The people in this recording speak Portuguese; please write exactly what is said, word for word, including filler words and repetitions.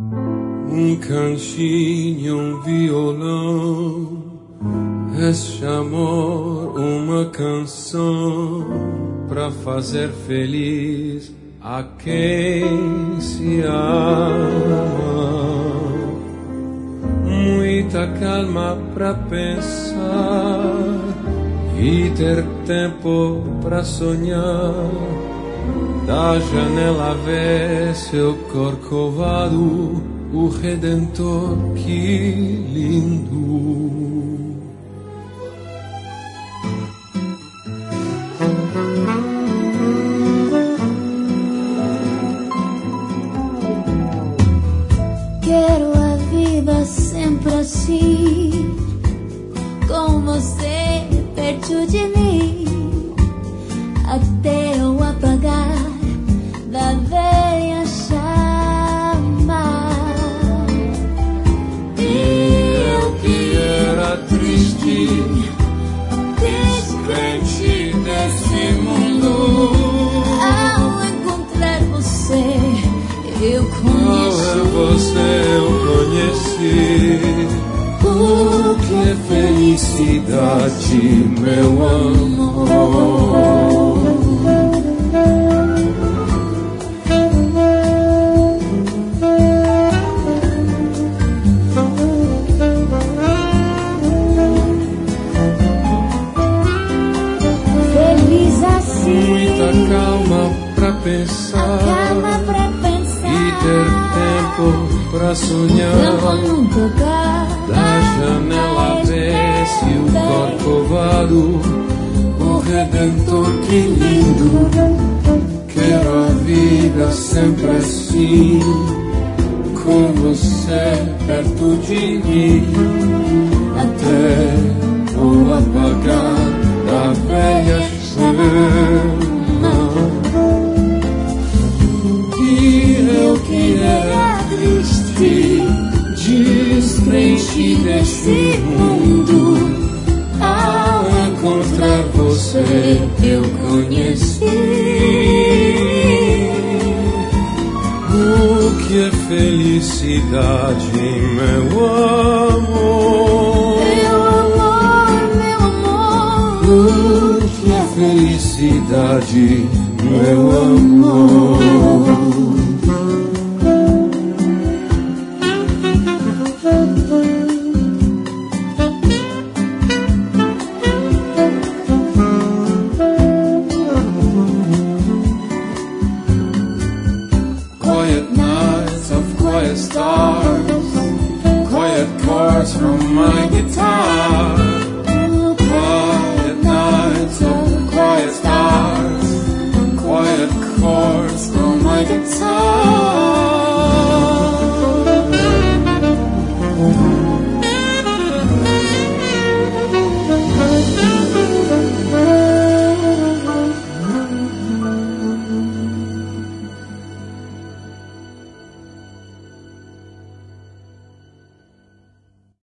Um cantinho, um violão, este amor, uma canção pra fazer feliz a quem se ama. Muita calma pra pensar e ter tempo pra sonhar. Da janela vê seu corcovado, o Redentor, que lindo. Quero a vida sempre assim, com você perto de mim, até eu apagar da velha chama. E eu que era triste, descrente desse mundo, ao encontrar você eu conheci. Ao você eu conheci o que é felicidade, meu amor. Pensar, calma pra pensar e ter tempo pra sonhar. Tempo nunca da janela vê-se o corcovado, o Redentor, que lindo. Quero a vida sempre assim, com você perto de mim, até o apagar da velha chama. Eu que era triste, descrente desse mundo, ao encontrar você eu conheci o que é felicidade, meu amor. Meu amor, meu amor. O que é felicidade, meu amor. Quiet stars, quiet chords from my guitar.